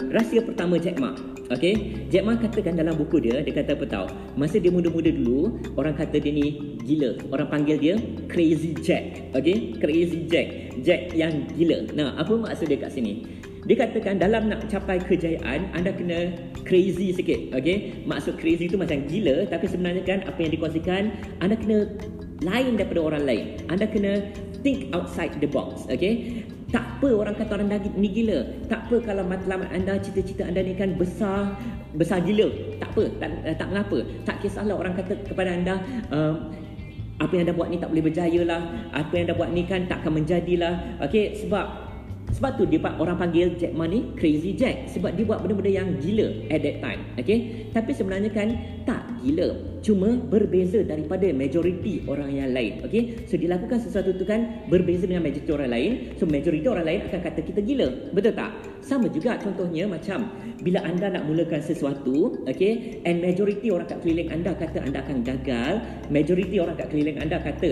rahsia pertama Jack Ma. Okay, Jack Ma katakan dalam buku dia kata apa tahu, masa dia muda-muda dulu, orang kata dia ni gila. Orang panggil dia Crazy Jack. Okay, Crazy Jack, Jack yang gila. Nah, apa maksud dia kat sini? Dia katakan dalam nak capai kejayaan, anda kena crazy sikit. Okay, maksud crazy tu macam gila, tapi sebenarnya kan apa yang dikongsikan, anda kena lain daripada orang lain. Anda kena think outside the box. Okay, tak apa orang kata orang ni gila. Tak apa kalau matlamat anda, cita-cita anda ni kan besar gila. Tak apa, tak mengapa. Tak kisahlah orang kata kepada anda, apa yang anda buat ni tak boleh berjaya lah. Apa yang anda buat ni kan tak akan menjadilah. Okay, sebab tu dia orang panggil Jack Ma ni Crazy Jack, sebab dia buat benda-benda yang gila at that time. Okay, tapi sebenarnya kan tak gila, cuma berbeza daripada majoriti orang yang lain. Okay, so dia lakukan sesuatu tu kan berbeza dengan majoriti orang lain. So majoriti orang lain akan kata kita gila, betul tak? Sama juga contohnya macam bila anda nak mulakan sesuatu, okay, and majoriti orang kat keliling anda kata anda akan gagal, majoriti orang kat keliling anda kata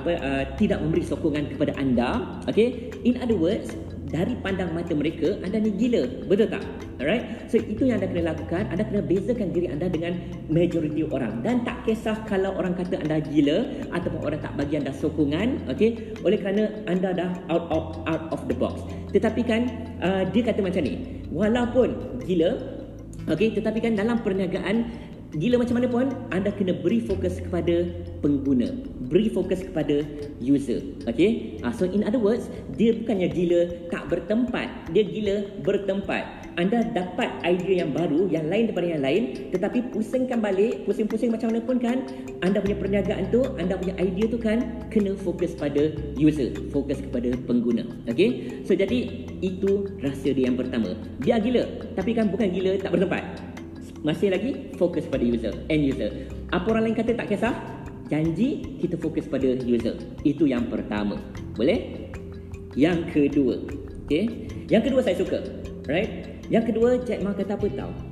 tidak memberi sokongan kepada anda. Okay, in other words, dari pandang mata mereka, anda ni gila, betul tak? Alright, so itu yang anda kena lakukan. Anda kena bezakan diri anda dengan majoriti orang. Dan tak kisah kalau orang kata anda gila ataupun orang tak bagi anda sokongan, okay, oleh kerana anda dah out of the box. Tetapi kan dia kata macam ni, walaupun gila, okay, tetapi kan dalam perniagaan, gila macam mana pun, anda kena beri fokus kepada pengguna, beri fokus kepada user. Okay, so in other words, dia bukannya gila tak bertempat, dia gila bertempat. Anda dapat idea yang baru, yang lain daripada yang lain, tetapi pusingkan balik, pusing-pusing macam mana pun kan, anda punya perniagaan tu, anda punya idea tu kan kena fokus pada user, fokus kepada pengguna. Okay, so jadi itu rahsia dia yang pertama. Dia gila, tapi kan bukan gila tak bertempat, masih lagi fokus pada user, end user. Apa orang lain kata tak kisah, janji kita fokus pada user. Itu yang pertama. Boleh? Yang kedua, okay, yang kedua saya suka, right? Yang kedua, Jack Ma kata apa tahu?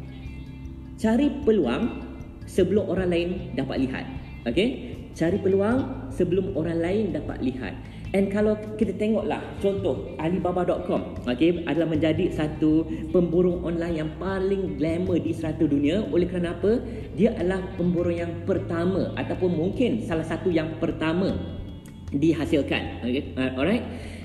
Cari peluang sebelum orang lain dapat lihat. Okay, cari peluang sebelum orang lain dapat lihat. And kalau kita tengoklah contoh Alibaba.com, okay, adalah menjadi satu pemborong online yang paling glamour di serata dunia. Oleh kerana apa? Dia adalah pemborong yang pertama ataupun mungkin salah satu yang pertama dihasilkan. Okay, alright.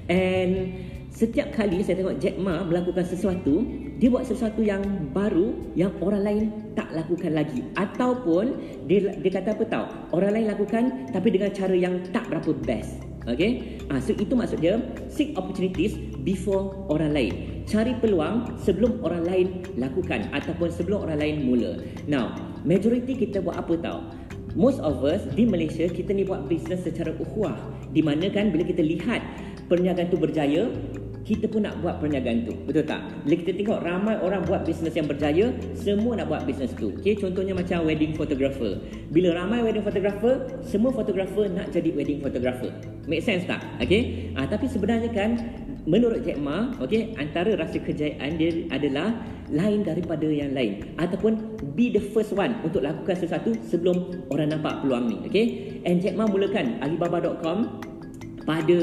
And setiap kali saya tengok Jack Ma melakukan sesuatu, dia buat sesuatu yang baru yang orang lain tak lakukan lagi, ataupun dia kata apa tahu, orang lain lakukan tapi dengan cara yang tak berapa best. Okay, so itu maksud dia seek opportunities before orang lain. Cari peluang sebelum orang lain lakukan ataupun sebelum orang lain mula. Now, majority kita buat apa tahu? Most of us di Malaysia, kita ni buat bisnes secara ukhuwah, di mana kan bila kita lihat perniagaan tu berjaya, kita pun nak buat perniagaan tu, betul tak? Bila kita tengok ramai orang buat bisnes yang berjaya, semua nak buat bisnes tu. Okay, contohnya macam wedding photographer. Bila ramai wedding photographer, semua photographer nak jadi wedding photographer. Make sense tak? Okay, tapi sebenarnya kan menurut Jack Ma, okay, antara rahsia kejayaan dia adalah lain daripada yang lain, ataupun be the first one untuk lakukan sesuatu sebelum orang nampak peluang ni. Okay, and Jack Ma mulakan Alibaba.com pada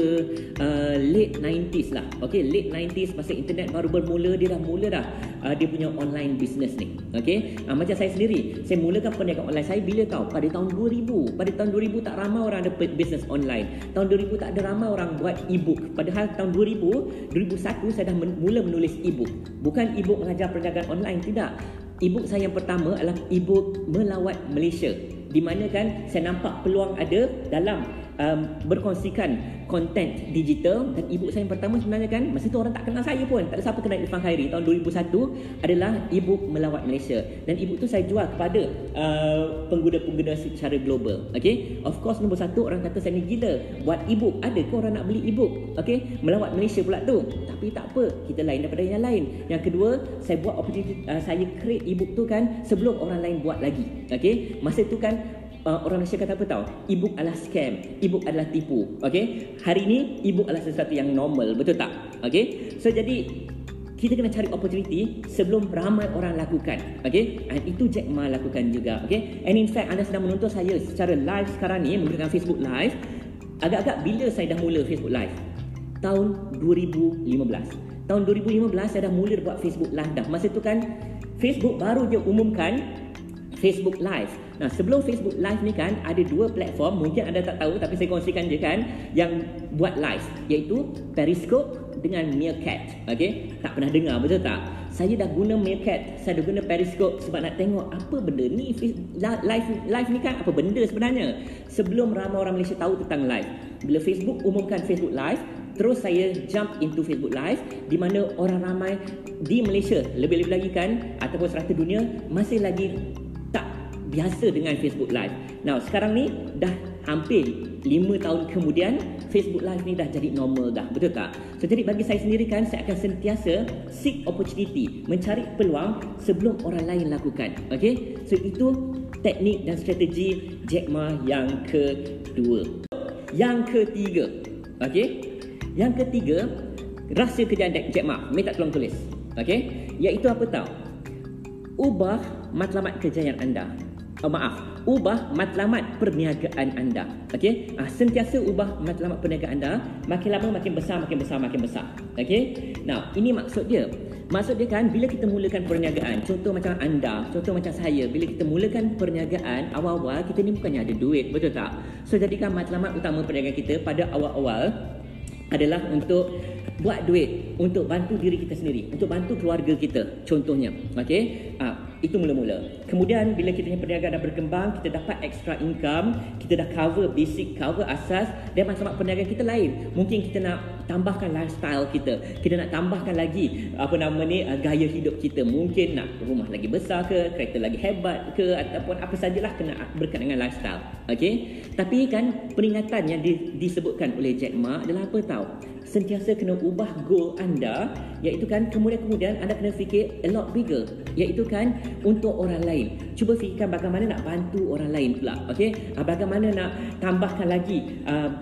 late 90s lah. Okay, late 90s, masa internet baru bermula, dia dah mula dah dia punya online business ni. Okay, macam saya sendiri, saya mulakan perniagaan online saya bila tahu? Pada tahun 2000. Pada tahun 2000 tak ramai orang ada business online. Tahun 2000 tak ada ramai orang buat e-book. Padahal tahun 2001 saya dah mula menulis e-book. Bukan e-book mengajar perniagaan online, tidak. E-book saya yang pertama adalah e-book Melawat Malaysia, di mana kan saya nampak peluang ada dalam berkongsikan konten digital. Dan e-book saya yang pertama sebenarnya kan, masa tu orang tak kenal saya pun, tak ada siapa kenal Irfan Khairi. Tahun 2001 adalah e-book Melawat Malaysia, dan e-book tu saya jual kepada pengguna-pengguna secara global. Okay, of course nombor satu, orang kata saya ni gila buat e-book, ada ke orang nak beli e-book? Okay, Melawat Malaysia pula tu. Tapi tak apa, kita lain daripada yang lain. Yang kedua, saya buat opportunity, saya create e-book tu kan sebelum orang lain buat lagi. Okay, masa tu kan orang Malaysia kata apa tahu? E-book adalah scam, e-book adalah tipu. Okay, hari ni e-book adalah sesuatu yang normal, betul tak? Okay, so jadi kita kena cari opportunity sebelum ramai orang lakukan. Okay, and itu Jack Ma lakukan juga. Okay, and in fact anda sedang menonton saya secara live sekarang ni menggunakan Facebook Live. Agak-agak bila saya dah mula Facebook Live? Tahun 2015. tahun 2015 saya dah mula buat Facebook Live dah. Masa tu kan Facebook baru je umumkan Facebook Live. Nah, sebelum Facebook Live ni kan ada dua platform, mungkin anda tak tahu tapi saya kongsikan je kan, yang buat live, iaitu Periscope dengan Meerkat. Okey, tak pernah dengar, betul tak? Saya dah guna Meerkat, saya dah guna Periscope sebab nak tengok apa benda ni, live ni kan apa benda sebenarnya. Sebelum ramai orang Malaysia tahu tentang live, bila Facebook umumkan Facebook Live, terus saya jump into Facebook Live, di mana orang ramai di Malaysia, lebih-lebih lagi kan, ataupun serata dunia, masih lagi tak biasa dengan Facebook Live. Now, sekarang ni dah hampir 5 tahun kemudian, Facebook Live ni dah jadi normal dah, betul tak? So, jadi bagi saya sendiri kan, saya akan sentiasa seek opportunity, mencari peluang sebelum orang lain lakukan. Okay? So, itu teknik dan strategi Jack Ma yang kedua. Yang ketiga, okay? Yang ketiga, rahsia kejayaan Jack Ma. Minta tolong tulis. Okay? Iaitu apa tahu? Ubah matlamat kejayaan anda. Ubah matlamat perniagaan anda. Okey? Sentiasa ubah matlamat perniagaan anda. Makin lama makin besar, makin besar, makin besar. Okey? Now, ini maksud dia. Maksud dia kan, bila kita mulakan perniagaan, contoh macam anda, contoh macam saya, bila kita mulakan perniagaan, awal-awal kita ni bukannya ada duit, betul tak? So, jadikan matlamat utama perniagaan kita pada awal-awal adalah untuk buat duit, untuk bantu diri kita sendiri, untuk bantu keluarga kita, contohnya. Okey? Itu mula-mula. Kemudian bila kita punya perniagaan dah berkembang, kita dapat extra income, kita dah cover basic, cover asas, dan matlamat perniagaan kita lain. Mungkin kita nak tambahkan lifestyle kita, kita nak tambahkan lagi gaya hidup kita. Mungkin nak rumah lagi besar ke, kereta lagi hebat ke, ataupun apa sajalah kena berkaitan dengan lifestyle. Okey? Tapi kan peringatan yang disebutkan oleh Jack Ma adalah apa tahu? Sentiasa kena ubah goal anda, iaitu kan kemudian anda kena fikir a lot bigger, iaitu kan untuk orang lain. Cuba fikirkan bagaimana nak bantu orang lain pula. Okey, bagaimana nak tambahkan lagi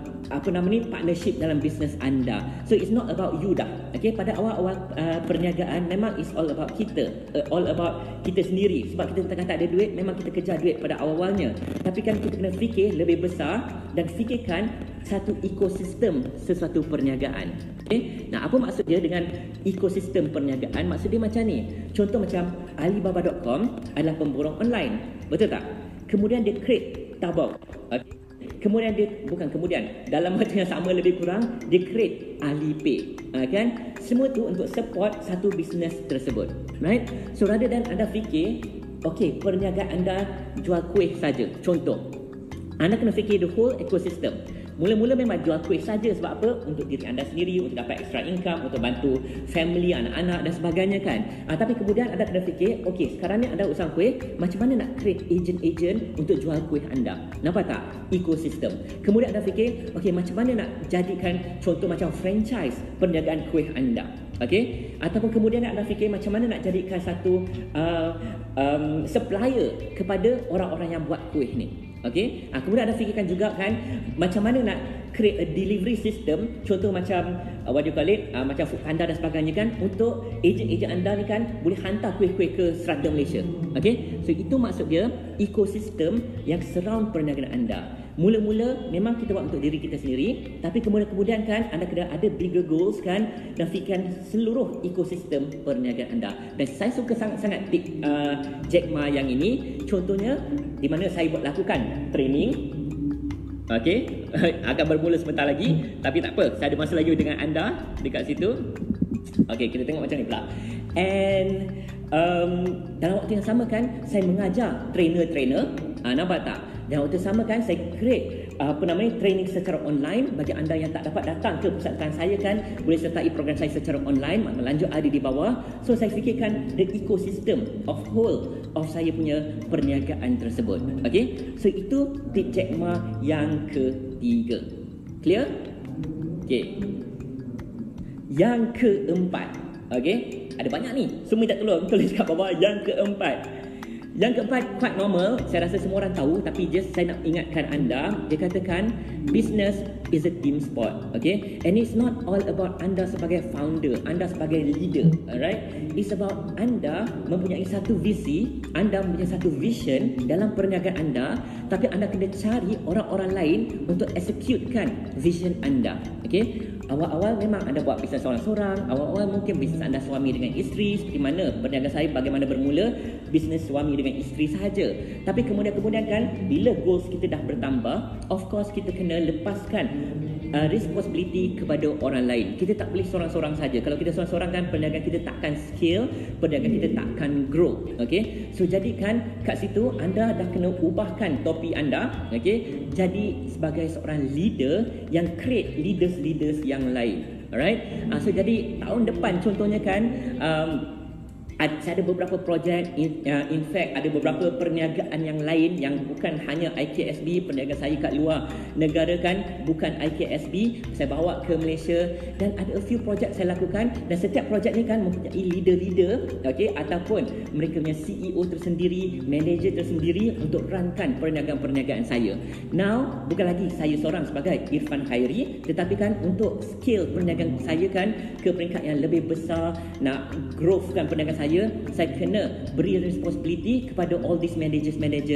partnership dalam bisnes anda. So it's not about you dah. Okey, pada awal-awal perniagaan memang it's all about kita, all about kita sendiri. Sebab kita tengah tak ada duit, memang kita kejar duit pada awal-awalnya. Tapi kan kita kena fikir lebih besar dan fikirkan satu ekosistem sesuatu perniagaan. Okay? Nah, apa maksud dia dengan ekosistem perniagaan? Maksud dia macam ni. Contoh macam Alibaba.com adalah pemborong online. Betul tak? Kemudian dia create Taobao. Okay? Dalam masa yang sama lebih kurang dia create Alipay. Kan? Semua tu untuk support satu bisnes tersebut. Right? So rather than anda fikir, okay, perniagaan anda jual kuih saja. Contoh, anda kena fikir the whole ecosystem. Mula-mula memang jual kuih saja sebab apa? Untuk diri anda sendiri, untuk dapat extra income, untuk bantu family, anak-anak dan sebagainya kan. Tapi kemudian anda kena fikir, okey, sekarang ni anda usaha kuih, macam mana nak create agent-agent untuk jual kuih anda? Nampak tak? Ekosistem. Kemudian anda fikir, okey, macam mana nak jadikan contoh macam franchise perniagaan kuih anda? Okey? Ataupun kemudian anda fikir macam mana nak jadikan satu supplier kepada orang-orang yang buat kuih ni. Okey, kemudian anda fikirkan juga kan macam mana nak create a delivery system, contoh macam macam Foodpanda dan sebagainya kan, untuk ejen-ejen anda ni kan boleh hantar kuih-kuih ke serata Malaysia. Okey, so itu maksud dia ekosistem yang surround perniagaan anda. Mula-mula memang kita buat untuk diri kita sendiri, tapi kemudian kan anda kena ada bigger goals kan, dan fikirkan seluruh ekosistem perniagaan anda. Dan saya suka sangat-sangat tip Jack Ma yang ini. Contohnya di mana saya buat lakukan training. Okey, akan bermula sebentar lagi, tapi tak apa, saya ada masa lagi dengan anda dekat situ. Okey, kita tengok macam ni pula. And dalam waktu yang sama kan saya mengajar trainer-trainer. Nampak tak? Dan waktu sama kan saya create training secara online. Bagi anda yang tak dapat datang ke pusat saya kan, boleh sertai program saya secara online. Lanjut ada di bawah. So saya fikirkan the ecosystem of whole of saya punya perniagaan tersebut. Okay, so itu tip Jack Ma yang ketiga. Clear? Okay, yang keempat. Okay, ada banyak ni, semua minta tolong tulis kat bawah. Yang keempat, quite normal, saya rasa semua orang tahu, tapi just saya nak ingatkan anda. Dia katakan business is a team sport. Okay, and it's not all about anda sebagai founder, anda sebagai leader. Alright, it's about anda mempunyai satu visi, anda mempunyai satu vision dalam perniagaan anda, tapi anda kena cari orang-orang lain untuk executekan vision anda. Okay, awal-awal memang anda buat bisnes seorang-seorang, awal-awal mungkin bisnes anda suami dengan isteri, seperti mana perniagaan saya bagaimana bermula, bisnes suami dengan isteri sahaja. Tapi kemudian kan bila goals kita dah bertambah, of course kita kena lepaskan responsibility kepada orang lain. Kita tak boleh seorang-seorang saja. Kalau kita seorang-seorang kan perniagaan kita takkan scale, perniagaan kita takkan grow. Okay, so jadikan kat situ anda dah kena ubahkan topi anda, okay, jadi sebagai seorang leader yang create leaders yang lain. Alright, so jadi tahun depan contohnya kan saya ada beberapa projek, in fact ada beberapa perniagaan yang lain yang bukan hanya IKSB, perniagaan saya kat luar negara kan bukan IKSB, saya bawa ke Malaysia, dan ada a few projek saya lakukan, dan setiap projek ni kan mempunyai leader-leader, okay, ataupun mereka punya CEO tersendiri, manager tersendiri untuk runkan perniagaan-perniagaan saya. Now, bukan lagi saya seorang sebagai Irfan Khairi, tetapi kan untuk scale perniagaan saya kan ke peringkat yang lebih besar, nak growthkan perniagaan saya kena beri responsibility kepada all these managers,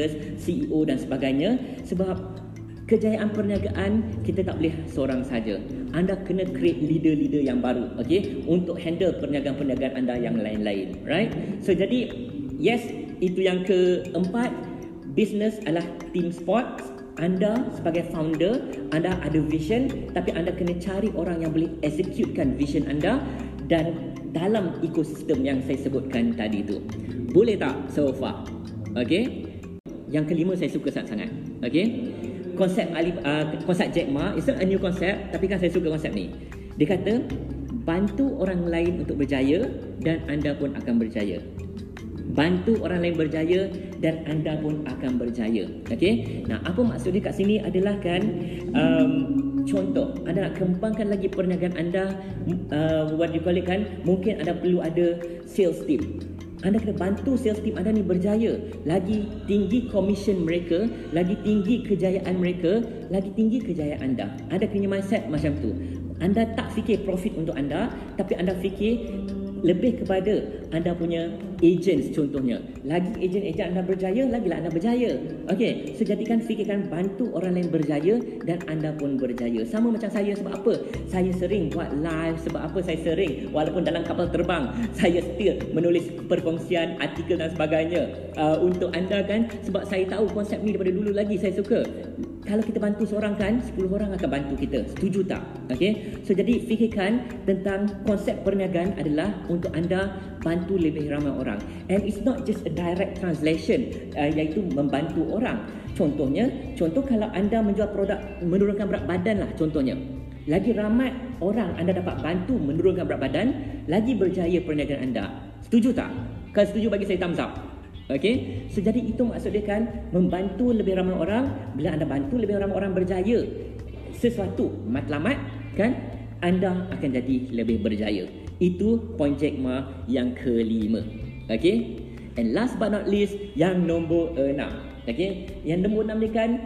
CEO dan sebagainya, sebab kejayaan perniagaan kita tak boleh seorang saja. Anda kena create leader-leader yang baru, okay, untuk handle perniagaan-perniagaan anda yang lain-lain, right? So jadi yes, itu yang keempat, business adalah team sport. Anda sebagai founder, anda ada vision, tapi anda kena cari orang yang boleh executekan vision anda dan dalam ekosistem yang saya sebutkan tadi tu. Boleh tak so far? Okay. Yang kelima saya suka sangat-sangat. Okay. Konsep konsep Jack Ma, it's not a new concept, tapi kan saya suka konsep ni. Dia kata, bantu orang lain untuk berjaya dan anda pun akan berjaya. Bantu orang lain berjaya dan anda pun akan berjaya. Okay. Nah, apa maksud dia kat sini adalah kan, contoh, anda nak kembangkan lagi perniagaan anda, what do you call it kan, mungkin anda perlu ada sales team. Anda kena bantu sales team anda ni berjaya. Lagi tinggi commission mereka, lagi tinggi kejayaan mereka, lagi tinggi kejayaan anda. Anda kena mindset macam tu. Anda tak fikir profit untuk anda, tapi anda fikir lebih kepada anda punya agents contohnya. Lagi agent-agent anda berjaya, lagilah anda berjaya. Okey, so jadikan fikirkan bantu orang lain berjaya dan anda pun berjaya. Sama macam saya, sebab apa? Saya sering buat live, sebab apa saya sering, walaupun dalam kapal terbang, saya still menulis perkongsian, artikel dan sebagainya untuk anda kan, sebab saya tahu konsep ni daripada dulu lagi saya suka. Kalau kita bantu seorang kan, 10 orang akan bantu kita. Setuju tak? Okay. So jadi fikirkan tentang konsep perniagaan adalah untuk anda bantu lebih ramai orang. And it's not just a direct translation, iaitu membantu orang. Contohnya, kalau anda menjual produk menurunkan berat badan lah contohnya. Lagi ramai orang anda dapat bantu menurunkan berat badan, lagi berjaya perniagaan anda. Setuju tak? Kalau setuju bagi saya thumbs up. Okay, so jadi itu maksud dia kan, membantu lebih ramai orang. Bila anda bantu lebih ramai orang berjaya sesuatu matlamat kan, anda akan jadi lebih berjaya. Itu point Jack Ma yang kelima. Okay, and last but not least, yang nombor 6. Okay, yang nombor 6 ni kan,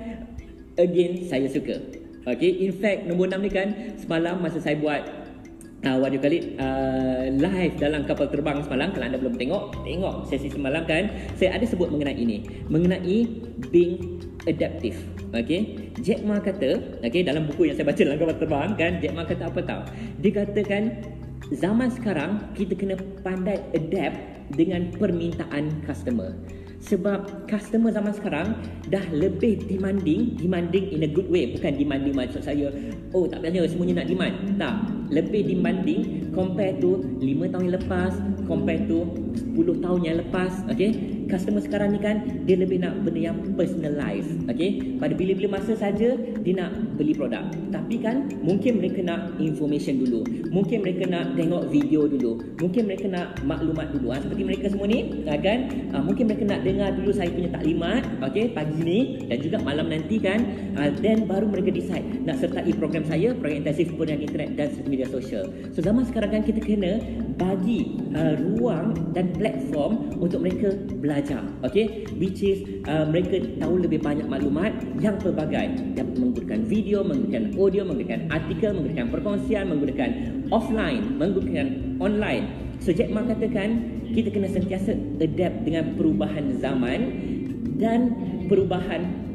again saya suka. Okay, in fact nombor 6 ni kan, semalam masa saya buat what do you call it, live dalam kapal terbang semalam, kalau anda belum tengok sesi semalam kan, saya ada sebut mengenai ini, mengenai being adaptive. Okay, Jack Ma kata, okay, dalam buku yang saya baca dalam kapal terbang kan, Jack Ma kata apa tahu? Dia katakan zaman sekarang kita kena pandai adapt dengan permintaan customer. Sebab customer zaman sekarang dah lebih demanding in a good way. Bukan demanding maksud saya, oh tak payah semuanya nak demand. Tak, lebih demanding compare to 5 tahun yang lepas, compare to 10 tahun yang lepas. Okay, customer sekarang ni kan, dia lebih nak benda yang personalized. Okay, pada bila-bila masa saja dia nak beli produk. Tapi kan mungkin mereka nak information dulu, mungkin mereka nak tengok video dulu, mungkin mereka nak maklumat dulu. Seperti mereka semua ni kan, mungkin mereka nak dengar dulu saya punya taklimat, okay, pagi ni dan juga malam nanti kan, then baru mereka decide nak sertai program saya, program intensif perniagaan internet dan media sosial. So zaman sekarang kan kita kena bagi ruang dan platform untuk mereka belajar, okay, which is mereka tahu lebih banyak maklumat yang pelbagai, yang menggunakan video, menggunakan audio, menggunakan artikel, menggunakan perkongsian, menggunakan offline, menggunakan online. So Jack Ma katakan kita kena sentiasa adapt dengan perubahan zaman dan perubahan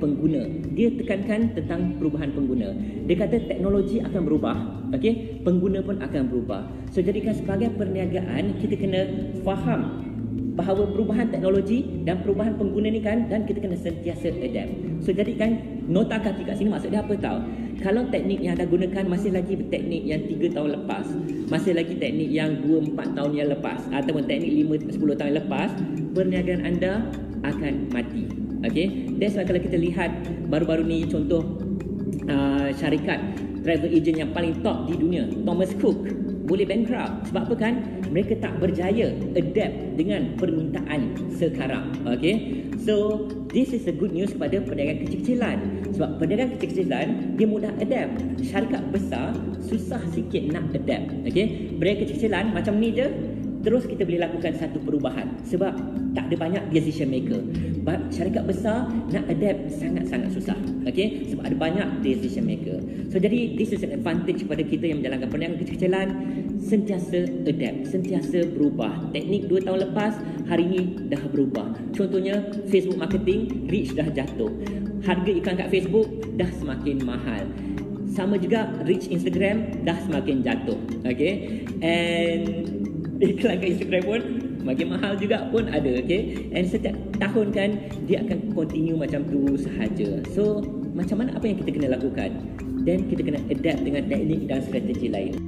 pengguna. Dia tekankan tentang perubahan pengguna. Dia kata teknologi akan berubah, okey, pengguna pun akan berubah. So jadikan sebagai perniagaan kita kena faham bahawa perubahan teknologi dan perubahan pengguna ni kan, dan kita kena sentiasa adapt. So jadikan nota kaki kat sini maksud dia apa tahu? Kalau teknik yang anda gunakan masih lagi teknik yang 3 tahun lepas, masih lagi teknik yang 2-4 tahun yang lepas, ataupun teknik 5-10 tahun lepas, perniagaan anda akan mati. Okay, that's why kalau kita lihat baru-baru ni contoh syarikat travel agent yang paling top di dunia, Thomas Cook, boleh bankrupt. Sebab apa kan? Mereka tak berjaya adapt dengan permintaan sekarang. Okay, so this is a good news kepada pedagang kecil-kecilan. Sebab pedagang kecil-kecilan dia mudah adapt. Syarikat besar susah sikit nak adapt. Okay, pedagang kecil-kecilan macam ni je, terus kita boleh lakukan satu perubahan sebab tak ada banyak decision maker. But syarikat besar nak adapt sangat-sangat susah. Okay, sebab ada banyak decision maker. So jadi this is an advantage kepada kita yang menjalankan perniagaan kecil-kecilan. Sentiasa adapt, sentiasa berubah. Teknik 2 tahun lepas, hari ini dah berubah. Contohnya Facebook marketing, reach dah jatuh. Harga iklan kat Facebook dah semakin mahal. Sama juga reach Instagram dah semakin jatuh. Okay, and iklan kat Instagram pun makin mahal juga pun ada. Okay, and setiap tahun kan dia akan continue macam tu sahaja. So macam mana, apa yang kita kena lakukan? Dan kita kena adapt dengan teknik dan strategi lain.